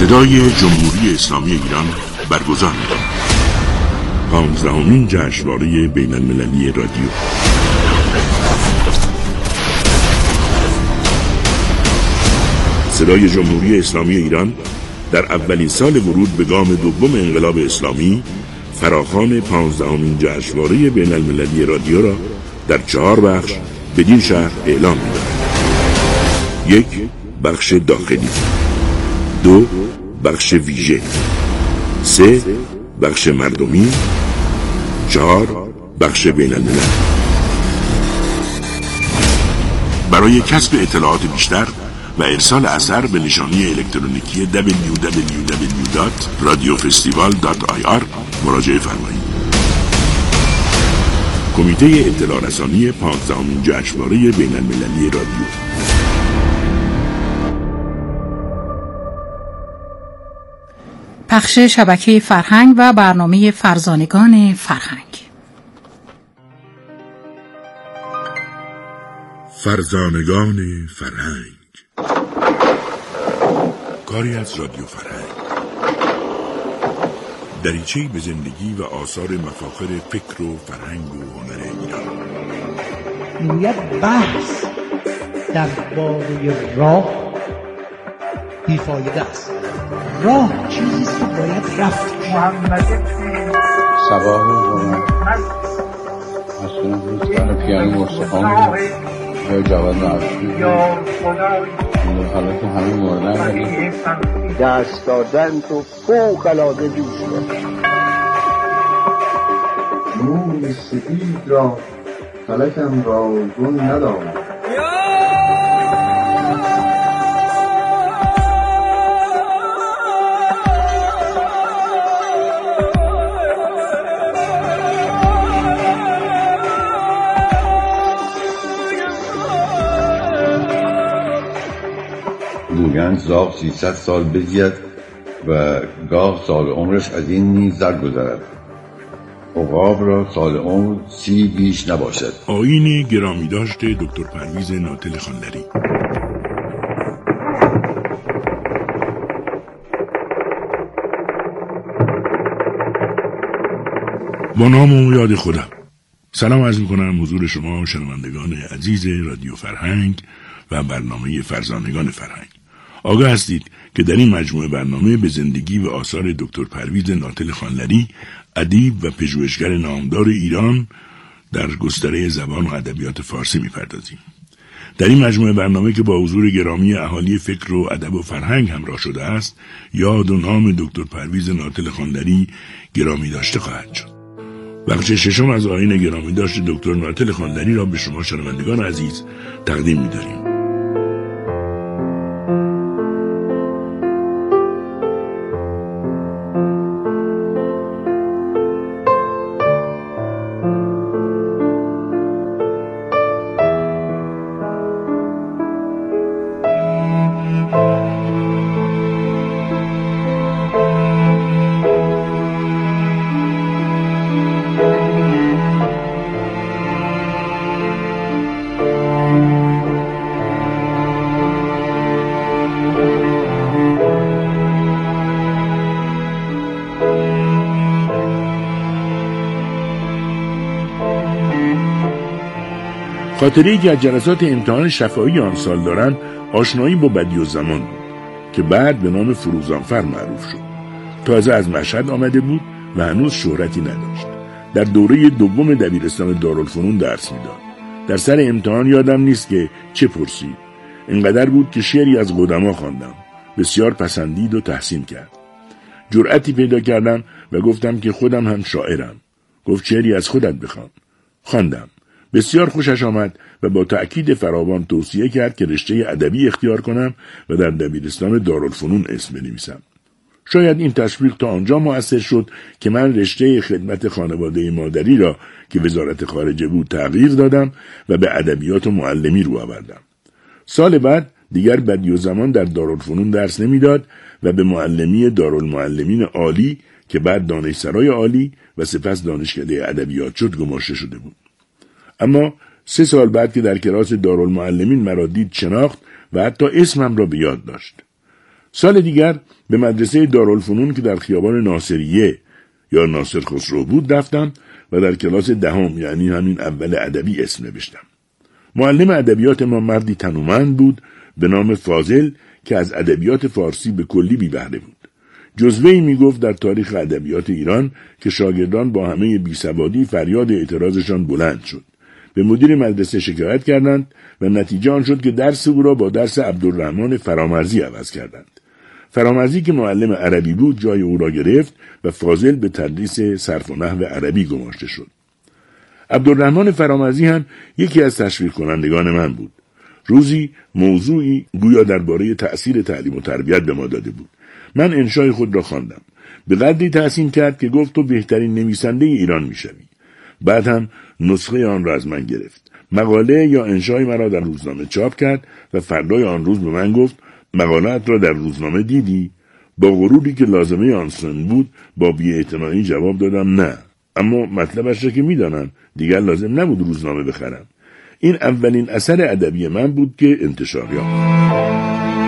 صدای جمهوری اسلامی ایران برگزار می‌کند. 15مین جشنواره بین المللی رادیو. صدای جمهوری اسلامی ایران در اولین سال ورود به گام دوم انقلاب اسلامی فراخوان 15مین جشنواره بین المللی رادیو را در 4 بخش بدین شهر اعلام می‌دهد. 1. بخش داخلی. 2. بخش ویژه. 3. بخش مردمی. 4. بخش بین الملل. برای کسب اطلاعات بیشتر و ارسال اثر به نشانی الکترونیکی www.radiofestival.ir مراجعه فرمایید. کمیته اطلاع رسانی 15مین جشنواره بین المللی رادیو. پخش شبکه فرهنگ و برنامه فرزانگان فرهنگ. فرزانگان فرهنگ، کاری از رادیو فرهنگ. دریچه‌ای به زندگی و آثار مفاخر فکر و فرهنگ و هنر ایران. میگوید بحث درباره راه بیفایده است. راه چیزیست که باید رفت. صباح روز اصلا دوستان پیانو مستخان یا جواد نعرفی حالا که همه موردن ولی دست دادن تو فوق العاده دوست دارم. موی سپید را فلکم را گل ندارم. گویند زاغ 300 سال بزید و گاه سال عمرش از این نیز درگذرد. عقاب را سال عمر 30 بیش نباشد. آیین گرامی داشته دکتر پرویز ناطل خانلری. با نام و یاد خودم سلام عرض می‌کنم حضور شما شنوندگان عزیز رادیو فرهنگ و برنامه فرزانگان فرهنگ. آگاه هستید که در این مجموعه برنامه به زندگی و آثار دکتر پرویز ناطل خانلری، ادیب و پژوهشگر نامدار ایران در گستره زبان و ادبیات فارسی می‌پردازیم. در این مجموعه برنامه که با حضور گرامی اهالی فکر و ادب و فرهنگ همراه شده است، یاد و نام دکتر پرویز ناطل خانلری گرامی داشته خواهد شد. بخش ششم از آیین گرامی داشته دکتر ناطل خانلری را به شما شنوندگان عزیز تقدیم می‌داریم. خاطره‌ای که از جلسات امتحان شفاهی آن سال دارند آشنایی با بدیعالزمان بود که بعد به نام فروزانفر معروف شد. تازه از مشهد آمده بود و هنوز شهرتی نداشت. در دوره دوم دبیرستان دارالفنون درس میداد. در سر امتحان یادم نیست که چه پرسید. اینقدر بود که شعری از قدما خواندم. بسیار پسندید و تحسین کرد. جرأتی پیدا کردم و گفتم که خودم هم شاعرم. گفت شعری از خودت بخوان. خواندم. بسیار خوشش آمد و با تأکید فراوان توصیه کرد که رشته ادبی اختیار کنم و در دبیرستان دارالفنون اسم بنویسم. شاید این تشویق تا آنجا مؤثر شد که من رشته خدمت خانواده مادری را که وزارت خارجه بود تغییر دادم و به ادبیات و معلمی رو آوردم. سال بعد دیگر بدیعالزمان در دارالفنون درس نمیداد و به معلمی دارالمعلمین عالی که بعد دانشسرای عالی و سپس دانشکده ادبیات شد گماشته شده بود. اما 3 سال بعد که در کلاس دارالمعلمین مرا دید شناخت و حتی اسمم را به یاد داشت. سال دیگر به مدرسه دارالفنون که در خیابان ناصریه یا ناصر خسرو بود رفتم و در کلاس دهم یعنی همین اول ادبی اسم نوشتم. معلم ادبیات ما مردی تنومند بود به نام فاضل که از ادبیات فارسی به کلی بی بهره بود. جزوه‌ای میگفت در تاریخ ادبیات ایران که شاگردان با همه بیسوادی فریاد اعتراضشان بلند شد. به مدیر مدرسه شکایت کردند و نتیجه آن شد که درس او را با درس عبدالرحمن فرامرزی عوض کردند. فرامرزی که معلم عربی بود جای او را گرفت و فاضل به تدریس صرف و نحو عربی گماشته شد. عبدالرحمن فرامرزی هم یکی از تشویق کنندگان من بود. روزی موضوعی گویا درباره تأثیر تعلیم و تربیت به ما داده بود. من انشای خود را خواندم. به قدری تحسین کرد که گفت تو بهترین نویسنده ایران میشوی. بعد هم نسخه آن را از من گرفت. مقاله یا انشای مرا در روزنامه چاپ کرد و فردای آن روز به من گفت مقاله‌ات را در روزنامه دیدی؟ با غروری که لازمه آن سن بود با بی‌اعتنایی جواب دادم نه، اما مطلبش را که میدانم دیگر لازم نبود روزنامه بخرم. این اولین اثر ادبی من بود که انتشار یافت.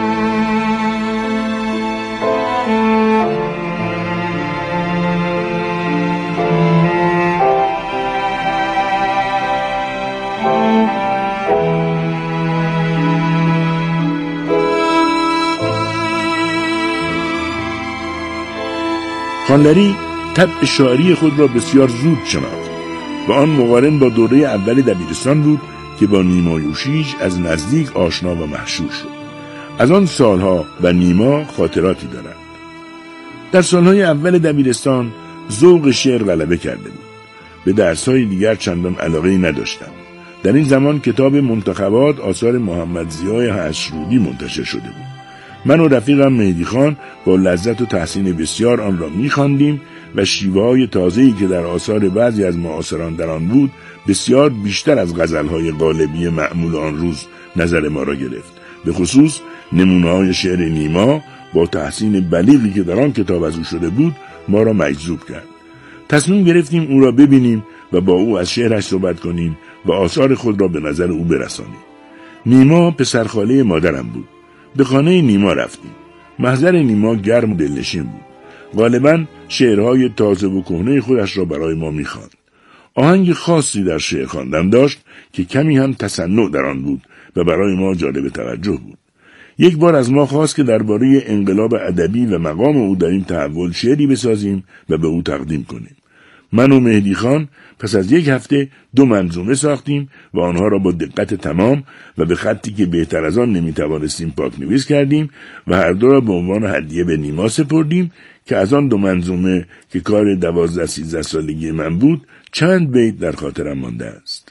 خانلری طبع شاعری خود را بسیار زود شناخت و آن مقارن با دوره اول دبیرستان بود که با نیما یوشیج از نزدیک آشنا و محشور شد. از آن سالها و نیما خاطراتی دارد. در سالهای اول دبیرستان ذوق شعر غلبه کرده بود. به درسهای دیگر چندان علاقه‌ای نداشتم. در این زمان کتاب منتخبات آثار محمد ضیای حشرودی منتشر شده بود. من و رفیقم مهدی خان با لذت و تحسین بسیار آن را می‌خواندیم و شیوه‌های تازه‌ای که در آثار بعضی از معاصران در آن بود بسیار بیشتر از غزل‌های قالبی معمول آن روز نظر ما را گرفت. به خصوص نمونه‌های شعر نیما با تحسین بلیغی که در آن کتاب از او شده بود ما را مجذوب کرد. تصمیم گرفتیم او را ببینیم و با او از شعرش صحبت کنیم و آثار خود را به نظر او برسانیم. نیما پسرخاله مادرم بود. به خانه نیما رفتیم. محضر نیما گرم و دلنشین بود. غالباً شعرهای تازه و کهنه خودش را برای ما می‌خواند. آهنگ خاصی در شعر خواندن داشت که کمی هم تصنع در آن بود و برای ما جالب توجه بود. یک بار از ما خواست که درباره انقلاب ادبی و مقام او در این تحول شعری بسازیم و به او تقدیم کنیم. من و مهدی خان پس از یک هفته 2 منظومه ساختیم و آنها را با دقت تمام و به خطی که بهتر از آن نمیتوانستیم پاک‌نویس کردیم و هر دو را به عنوان هدیه به نیما سپردیم که از آن 2 منظومه که کار 12-13 سالگی من بود چند بیت در خاطرم مانده است.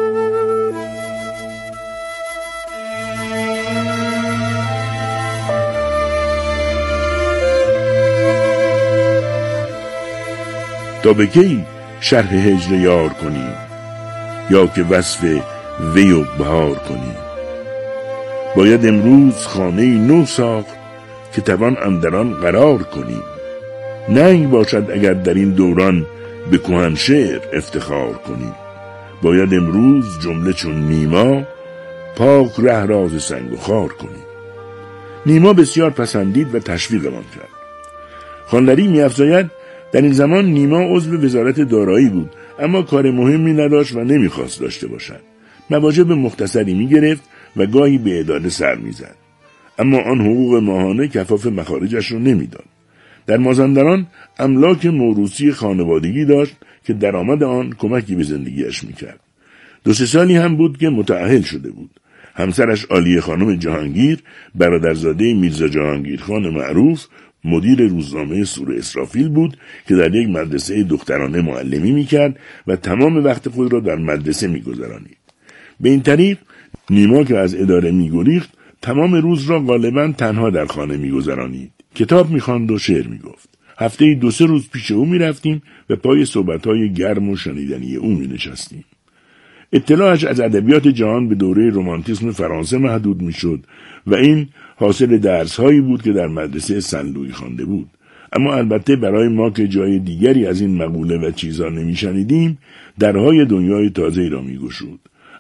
تا به کی شرح هجر یار کنی یا که وصف وی و بهار کنی؟ باید امروز خانه نو ساخت که توان اندران قرار کنی. ننگ باشد اگر در این دوران به کهن شعر افتخار کنی. باید امروز جمله چون نیما پاک ره راز سنگ و خار کنی. نیما بسیار پسندید و تشویقمان کرد. خانلری می‌افزاید در این زمان نیما عضو وزارت دارایی بود اما کار مهمی نداشت و نمیخواست داشته باشد. مواجب مختصری میگرفت و گاهی به اداره سر میزد. اما آن حقوق ماهانه کفاف مخارجش رو نمیداد. در مازندران املاک موروثی خانوادگی داشت که درآمد آن کمکی به زندگیش میکرد. 2-3 سالی هم بود که متأهل شده بود. همسرش عالیه خانم جهانگیر، برادرزاده میرزا جهانگیر خان معروف، مدیر روزنامه سور اسرافیل بود که در یک مدرسه دخترانه معلمی میکرد و تمام وقت خود را در مدرسه میگذرانید. به این طریق نیما که از اداره میگریخت تمام روز را غالباً تنها در خانه میگذرانید. کتاب میخواند و شعر میگفت. هفته‌ای 2-3 روز پیش او میرفتیم و پای صحبت‌های گرم و شنیدنی او مینشستیم. اطلاعش از ادبیات جهان به دوره رمانتیسم فرانسه محدود میشد و این حاصل درس‌هایی بود که در مدرسه سن لویی خوانده بود. اما البته برای ما که جای دیگری از این مقوله و چیزا نمیشنیدیم درهای دنیای تازه‌ای را میگشود.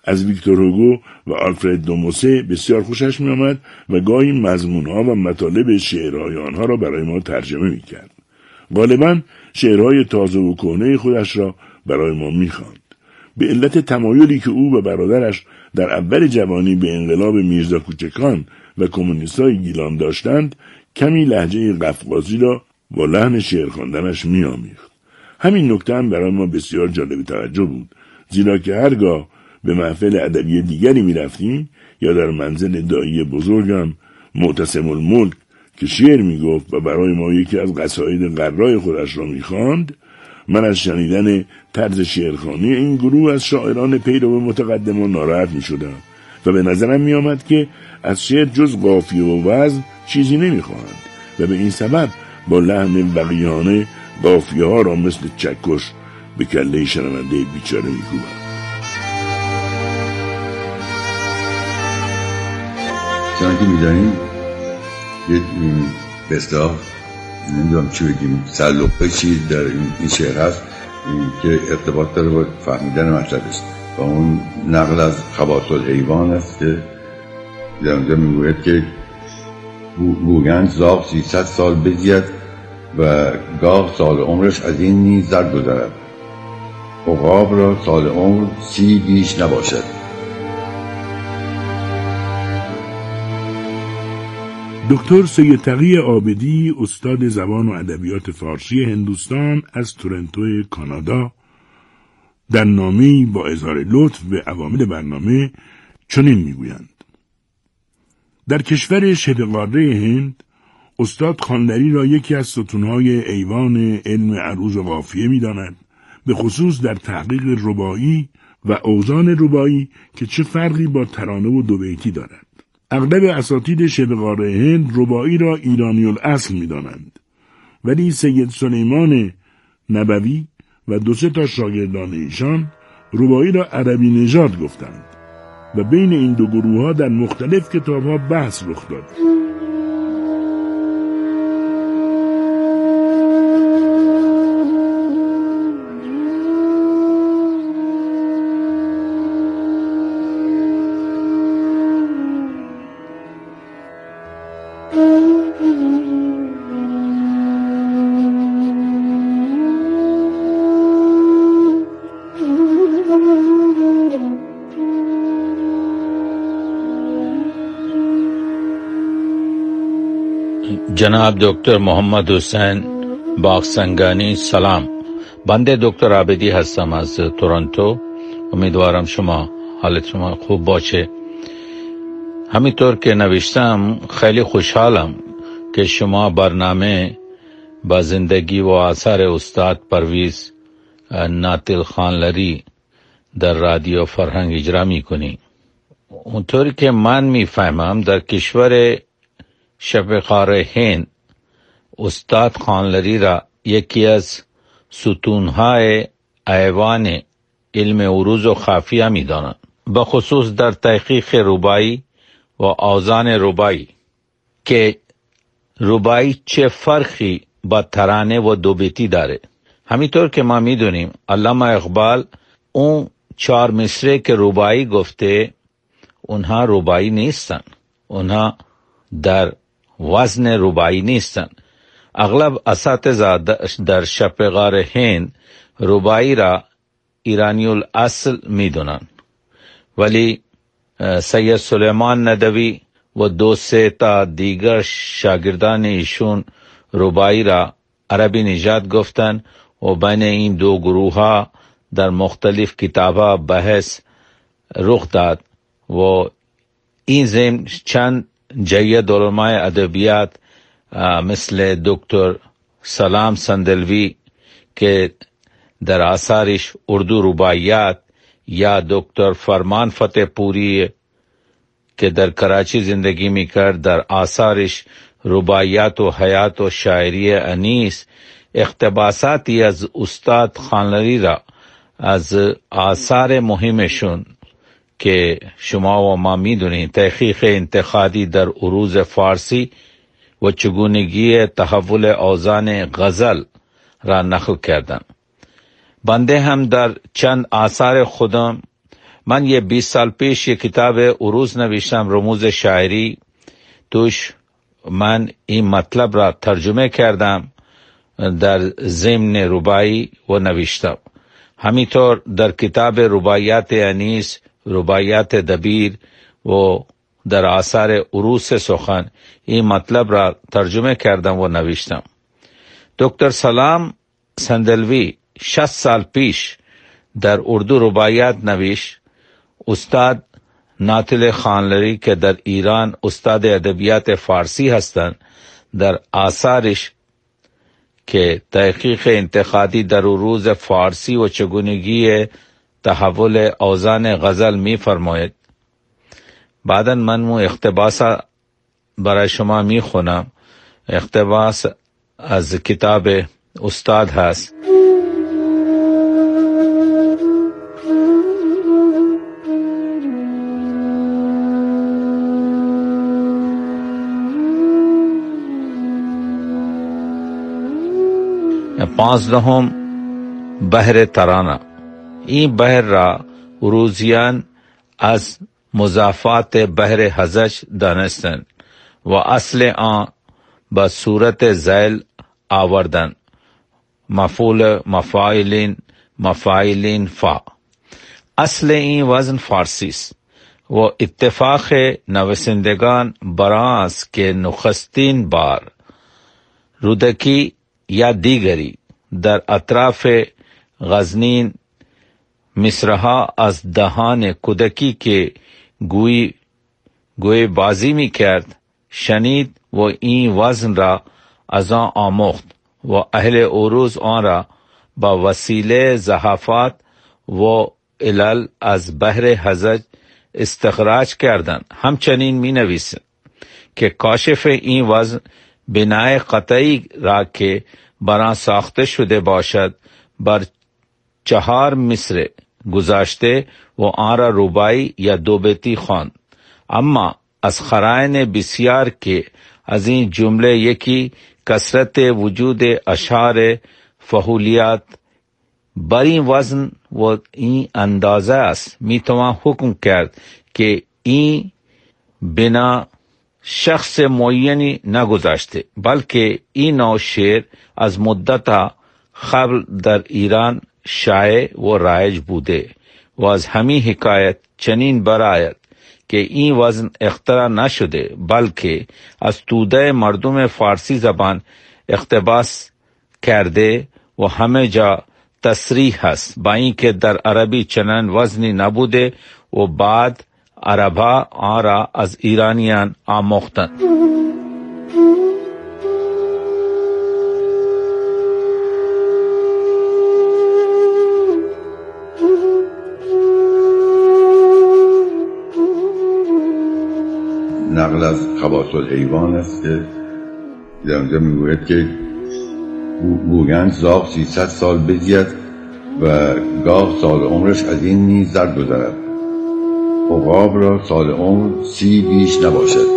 از ویکتور هوگو و آلفرد دوموسه بسیار خوشش می آمد و گاهی مضمونها و مطالب شعرهای آنها را برای ما ترجمه می کرد. غالباً شعرهای تازه و کهنه خودش را برای ما می خواند. به علت تمایلی که او و برادرش در اول جوانی به انقلاب میرزا کوچکان و کمونیستای گیلان داشتند، کمی لهجه قفقازی را با لحن شعر خواندنش می آمیخت. همین نکته هم برای ما بسیار جالب توجه بود، زیرا که هرگاه به محفل ادبی دیگری می رفتیم یا در منزل دایی بزرگم معتصم الملک که شعر می گفت و برای ما یکی از قصاید قرای خودش را می خواند، من از شنیدن طرز شعرخوانی این گروه از شاعران پیرو متقدمان ناراحت می شدم و به نظرم می آمد که از شعر جز قافیه و وزن چیزی نمی خواهند و به این سبب با لحن وقیحانه قافیه ها را مثل چکش به کله شنونده بیچاره می کوبند. چون که می دانیم یه به اصطلاح نمیدونم چی بگیم سلوقه چی در این شعر هست که ارتباط داره با فهمیدن مطلبش و اون نقل از خواص الحیوان است که در اونجا میگوید که گویند زاغ 300 سال بزید و گاه سال عمرش از این نیز در گذرد، عقاب را سال عمر 30 بیش نباشد. دکتر سید تقی عابدی، استاد زبان و ادبیات فارسی هندوستان از تورنتو کانادا، در نامه‌ای با اظهار لطف به عوامل برنامه چنین میگویند: در کشور شبه قاره هند استاد خواندری را یکی از ستونهای ایوان علم عروض و قافیه می‌داند، به خصوص در تحقیق رباعی و اوزان رباعی که چه فرقی با ترانه و دوبیتی دارد. اغلب اساتید شبه قاره هند رباعی را ایرانی الاصل می‌دانند، ولی سید سلیمان نبوی و 2-3 تا شاگردان ایشان رباعی را عربی نژاد گفتند و بین این دو گروه‌ها در مختلف کتاب‌ها بحث رخ داد. جناب دکتر محمد حسین باغسنگانی سلام. بنده دکتر عابدی هستم از تورنتو. امیدوارم حالت شما خوب باشه. همینطور که نوشتم خیلی خوشحالم که شما برنامه با زندگی و آثار استاد پرویز ناتل خانلری در رادیو فرهنگ اجرا میکنی. اونطوری که من میفهمم در کشور شبه قاره هند استاد خانلری را یکی از ستونهای ایوان علم عروض و خافیه می دانند، بخصوص در تحقیق رباعی و اوزان رباعی، که رباعی چه فرقی با ترانه و دوبیتی داره. همینطور که ما می دونیم علامه اقبال اون 4 مصرع که رباعی گفته اونها رباعی نیستن، اونها در وزن رباعی نیستن. اغلب اساتذه در شبه قاره هند رباعی را ایرانی الاصل می دونن، ولی سید سلیمان ندوی و 2-3 تا دیگر شاگردان ایشون رباعی را عربی نژاد گفتن و بین این دو گروه ها در مختلف کتابها بحث رخ داد و این ضمن چند جید علمای ادبیات مثل دکتر سلام سندلوی که در آثارش اردو رباعیات، یا دکتر فرمان فتح پوری که در کراچی زندگی میکرد در آثارش رباعیات و حیات و شاعری انیس، اقتباساتی از استاد خانلری را از آثار مهمشون که شما و ما میدونید تحقیق انتقادی در عروض فارسی و چگونگی تحول اوزان غزل را نقل کردن. بنده هم در چند آثار خودم من یه 20 سال پیش یه کتاب عروض نوشتم، رموز شاعری. توش من این مطلب را ترجمه کردم در ضمن رباعی و نوشتم. همینطور در کتاب رباعیات انیس، رباعیات دبیر و در آثار عروض سخن این مطلب را ترجمه کردم و نوشتم. دکتر سلام سندلوی 60 سال پیش در اردو رباعیات نوشت. استاد ناطل خانلری که در ایران استاد ادبیات فارسی هستند، در آثارش که تحقیق انتقادی در عروض فارسی و چگونگی تحول اوزان غزل می فرماید. بعداً من اقتباس برای شما می خونم. اقتباس از کتاب استاد هست. پانزدهم بحر ترانه. این بحر را عروضیان از مضافات بحر هزج دانستند و اصل آن به صورت زیل آوردن: مفعول، مفاعلین فا. اصل این وزن فارسی است و اتفاق نویسندگان برآن است که نخستین بار رودکی یا دیگری در اطراف غزنین مصرها از دهان کودکی که گوی بازی می کرد شنید و این وزن را از آن آموخت و اهل عروض آن را با وسیله زحافات و علل از بحر هزج استخراج کردند. همچنین می نویسند که کاشف این وزن بنای قطعی را که بران ساخته شده باشد بر 4 مصرع گذاشته و آن را رباعی یا 2 بیتی خواند. اما از خرائن بسیار که از این جمله یکی کثرت وجود اشعار فحولیات بر این وزن و این اندازه است، میتوان حکم کرد که این بنا شخص معینی نگذاشته، بلکه این نوع شعر از مدت قبل در ایران شایع و رایج بوده و از همین حکایت چنین برآید که این وزن اختراع نشده بلکه از توده مردم فارسی زبان اقتباس کرده و همه جا تصریح هست، با اینکه در عربی چنان وزنی نبوده و بعد عربها آن را از ایرانیان آموختند. نقل از خواص الحیوان است که در اونجا میگوید که گویند زاغ 300 سال بزید و گاه سال عمرش از این نیز در گذرد. عقاب را سال عمر 30 بیش نباشد.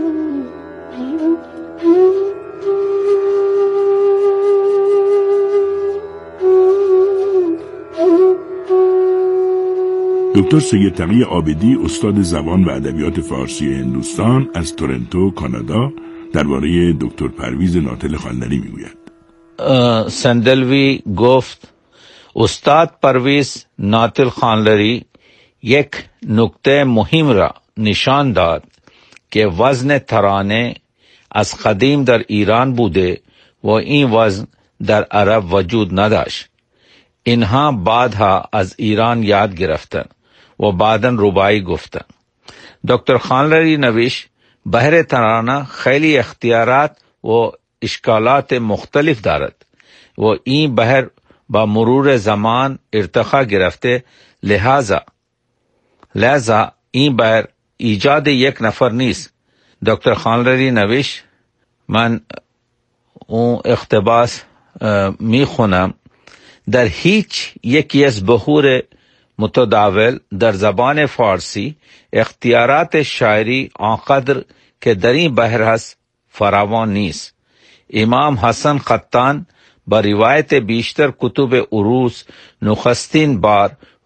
دکتر سید تقی عابدی، استاد زبان و ادبیات فارسی هندوستان از تورنتو، کانادا، درباره دکتر پرویز ناطل خانلری میگوید. سندلوی گفت استاد پرویز ناطل خانلری یک نکته مهم را نشان داد که وزن ترانه از قدیم در ایران بوده و این وزن در عرب وجود نداشت. اینها بعدها از ایران یاد گرفتن و بعداً رباعی گفتن. دکتر خانلری نوشت بحر ترانه خیلی اختیارات و اشکالات مختلف دارد و این بحر با مرور زمان ارتقا گرفته، لہذا این بحر ایجاد یک نفر نیست. دکتر خانلری نوشت، من اون اقتباس می خونم: در هیچ یکی از بحور متداول در زبان فارسی اختیارات شاعری آنقدر که در این بحر هست فراوان نیست. امام حسن قطان با روایت بیشتر کتب عروض نخستین بار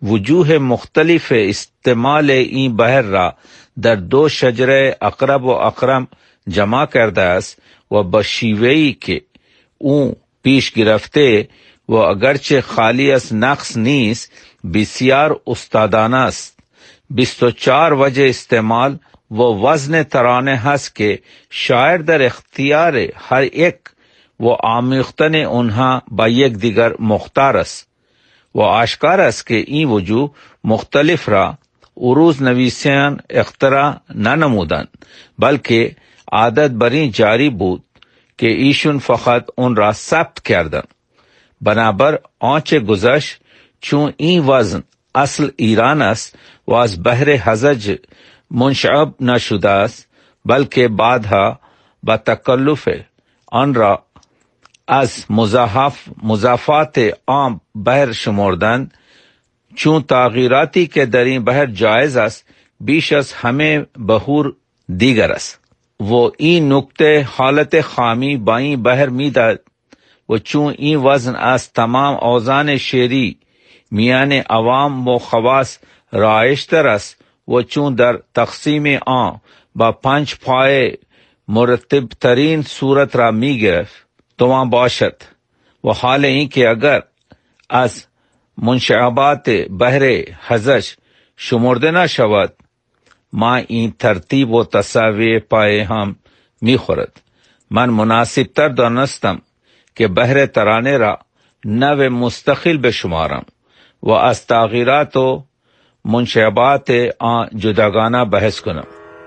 وجوه مختلف استعمال این بحر را در دو شجره اقرب و اقرم جمع کرده است و با شیوهی که او پیش گرفته و اگرچه خالی از نقص نیست بسیار استادانه است. 24 وجه استعمال و وزن ترانه هست که شاعر در اختیار هر یک و آمیختن اونها با یک دیگر مختار است و آشکار است که این وجوه مختلف را عروض نویسان اختراع ننمودند، بلکه عادت بر این جاری بود که ایشون فقط اون را ثبت کردند. بنابر آنچه گذشت، چون این وزن اصل ایران است و از بحر حزج منشعب نشده است، بلکه بعدها با تکلف آن را از مضافات عام بحر شمردند، چون تغییراتی که در این بحر جایز است بیش از همه بحور دیگر است و این نکته حالت خامی با این بحر میداد و چون این وزن از تمام اوزان شعری میان عوام و خواص رایج‌تر است و چون در تقسیم آن با 5 پای مرتب ترین صورت را میگرفت تمام باشد و حال این که اگر از منشعبات بحر حزج شمرده نشود ما این ترتیب و تساوی پای هم میخورد. من مناسب تر دانستم که بحر ترانه را نوع مستقل بشمارم و از تغییرات و منشعبات آن جداگانه بحث کنم.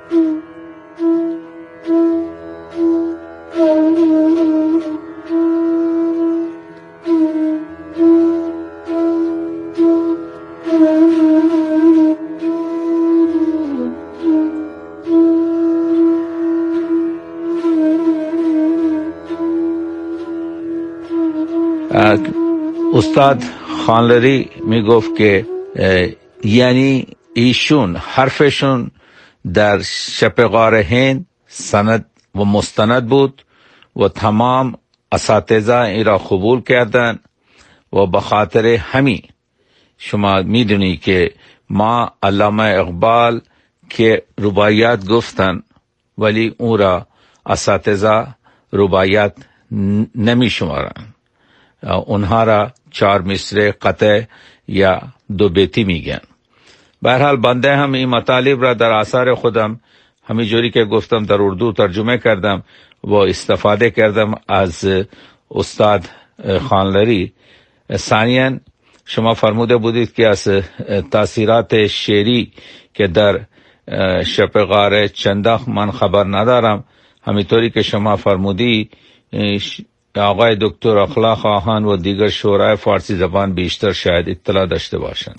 استاد خانلری می گفت که یعنی ایشون حرفشون در شبغار هند سند و مستند بود و تمام اساتذه این را قبول کردن و بخاطر همین شما میدونی که ما علامه اقبال که رباعیات گفتن ولی اون را اساتذه رباعیات نمی شمارن، اونها را 4 مصرع قطع یا 2 بیتی میگن. بهرحال بنده هم این مطالب را در آثار خودم همینجوری که گفتم در اردو ترجمه کردم و استفاده کردم از استاد خانلری. ثانیاً شما فرموده بودید که از تاثیرات شعری که در شبغار چندخ من خبر ندارم، همینطوری که شما فرمودی آقای دکتر اخلاق آهن و دیگر شورای فارسی زبان بیشتر شاید اطلاع داشته باشند.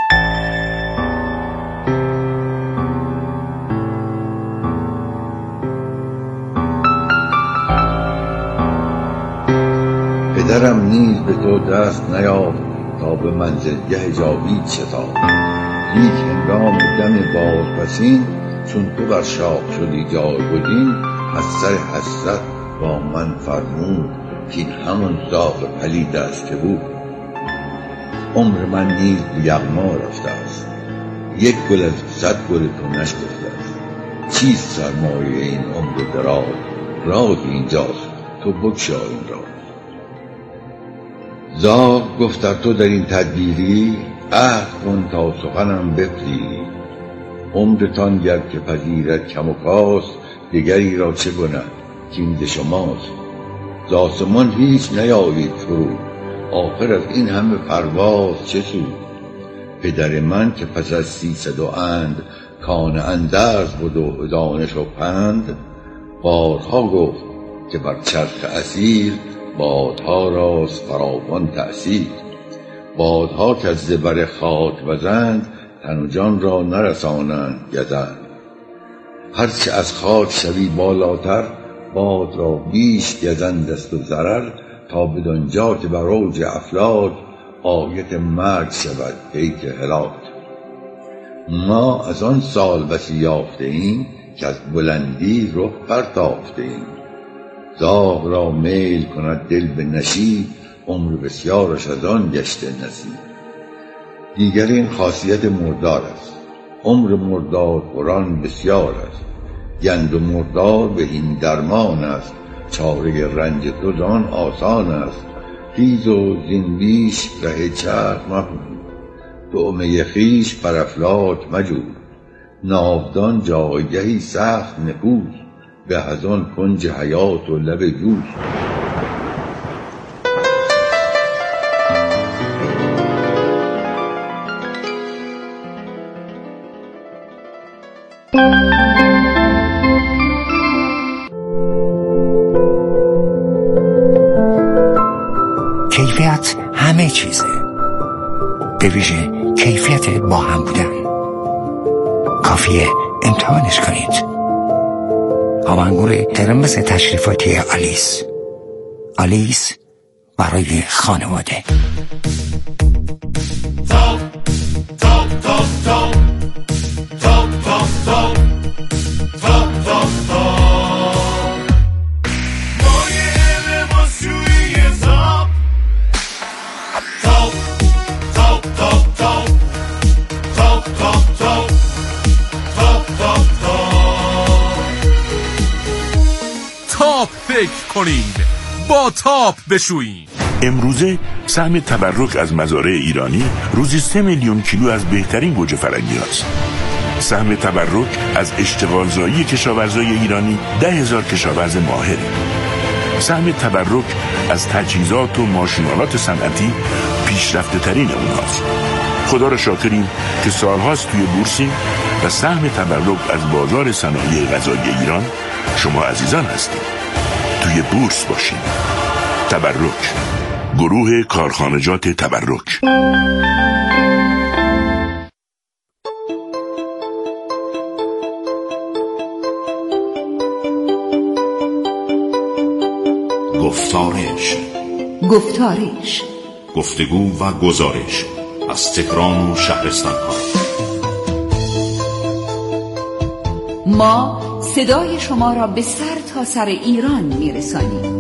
پدرم نیز به تو دست نیافت تا به منزلگه جاوید شتاب، لیک هنگام دم بازپسین چون تو بر شاخ شدی جایگزین، از سر حسرت با من فرمود که این همون زاغ پلید است که بود. عمر من نیز به یغما رفته است، یک گل از 100 گل تو نشکفته است. چیست سرمایه این عمر دراز؟ راز اینجاست تو بگشا این راز. زاغ گفت تو در این تدبیری، عهد کن تا سخنم بپذیری. عمرتان گر که پذیرد کم و کاست، دیگری را چه کند کین ز شماست. ز آسمان هیچ نیاید فرود، آخر از این همه پرواز چه سود. پدر من که پس از 300 اند کان اندرز بود و دانش و پند، بارها گفت که بر چرخ اصیل بادها راست فراوان تأثیر. بادها که از زبر خاک وزند، تن و جان را نرسانند گزند. هرچه از خاک شوی بالاتر، باد را بیش گزند است و ضرر. تا بدانجا که بر اوج افلاک، آیت مرگ شود پیک هلاک. ما از آن سال بسی یافته ایم، که از بلندی رخ برتافته ایم. زاغ را میل کند دل به نشیب، عمر بسیارش از آن گشته نصیب. دیگر این خاصیت مردار است. عمر مردار قرآن بسیار است. گند و مردار به این درمان است. چاره رنج تو زان آسان است. خیز و زین بیش ره چرخ مکن، طعمه خویش بر افلاک مجوی. ناودان جایگهی سخت نکوست، به از آن کنج حیات و لب جوش. کیفیت همه چیزه، به ویژه کیفیت با هم بودن. کافیه امتحانش کنید. آبانگور قرمز تشریفاتی آلیس. آلیس برای خانواده. فکر کنین، با تاپ بشویین. امروزه سهم تبرک از مزارع ایرانی روزی 3 میلیون کیلو از بهترین گوجه فرنگی هست. سهم تبرک از اشتغالزایی کشاورزای ایرانی 10,000 کشاورز ماهر. سهم تبرک از تجهیزات و ماشینالات صنعتی پیشرفته ترین اونهاست. خدا را شاکریم که سالهاست توی بورسیم و سهم تبرک از بازار صنایع غذایی ایران شما عزیزان هستید. توی بورس باشیم. تبرک، گروه کارخانجات تبرک. گفتارش گفتگو و گزارش از تهران و شهرستان ها. ما صدای شما را به سر تا سر ایران میرسانیم.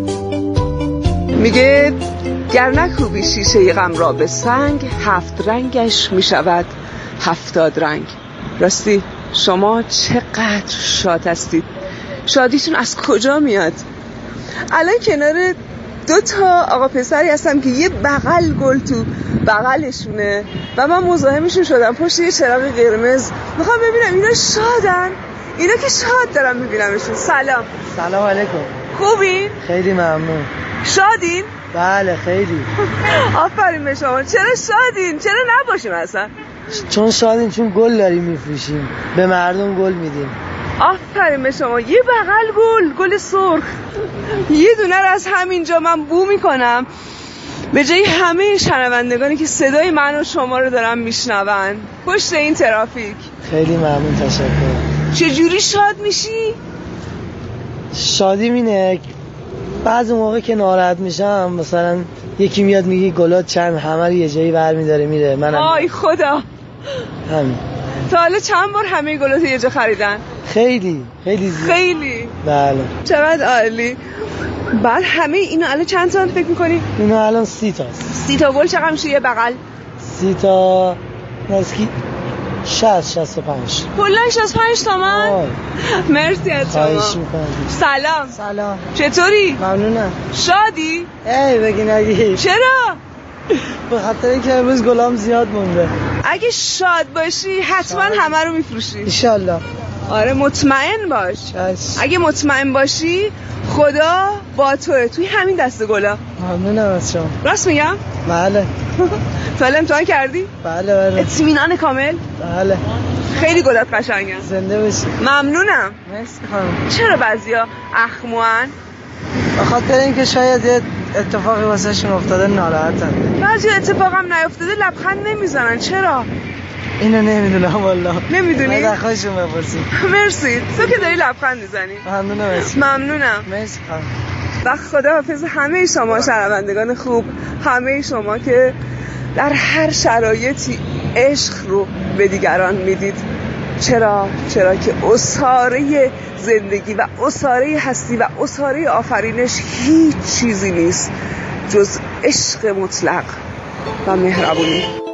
میگه گر نکوبی شیشه غم را به سنگ، 7 رنگش میشود 70 رنگ. راستی شما چقدر شاد هستید؟ شادیتون از کجا میاد؟ الان کنار 2 تا آقا پسری هستم که یه بغل گل تو بغلشونه و من مزاحمشون شدم پشت یه چراغ قرمز. میخوام ببینم اینا شادن؟ اینا که شاد دارم میبینمشون. سلام علیکم. خوبین؟ خیلی ممنون. شادین؟ بله خیلی. آفرین به شما. چرا شادین؟ چرا نباشیم اصلا؟ چون شادین، چون گل داریم میفروشیم، به مردم گل میدیم. آفرین به شما. یه بغل گل سرخ. یه دونه رو از همینجا من بو میکنم به جای همه شنوندگانی که صدای من و شما رو دارن میشنون پشت این ترافیک. خیلی ممنون، تشکر. چجوری شاد میشی؟ شادی مینه بعضی موقع که ناراحت میشم مثلا یکی میاد میگه گلات چند، همه رو یه جایی برمیداره میره. منم آی خدا. همین. تا حالا چند بار همه گلات یه جا خریدن؟ خیلی زیاد. خیلی؟ بله. چقدر عالی. بعد همه اینا الان چند تا فکر میکنی؟ اینا الان 30 تاست. 30 تا گل چقدر میشه یه بغل؟ 30 تا نزدیک 65. کلا 65 تومن. مرسی از شما. خواهش میکنم. سلام. چطوری؟ ممنونم. شادی؟ بگی نگی. چرا؟ به خاطر اینکه امروز گلام زیاد مونده. اگه شاد باشی حتما همه رو میفروشی. انشالله. آره مطمئن باش. اگه مطمئن باشی خدا با توه توی همین دسته گلا. ممنونم از شما. راست میگم؟ بله. تو امتحان کردی؟ بله. اطمینان کامل؟ بله. خیلی گلات قشنگن. زنده باشی. ممنونم. مرسی خانم. چرا بعضیا اخموان؟ به خاطر اینکه شاید یه اتفاقی واسه شون افتاده ناراحتن. بعضی اتفاقم نیفتاده لبخند نمیزنن. چرا؟ اینو نمیدونم والله. نمیدونی؟ من خواهشون بپرسید. مرسی. تو که داری لبخند میزنی. ممنونم. مرسی خانم. و خداحافظ همه شما شنوندگان خوب، همه شما که در هر شرایطی عشق رو به دیگران میدید. چرا که اساره زندگی و اساره هستی و اساره آفرینش هیچ چیزی نیست جز عشق مطلق و مهربونی.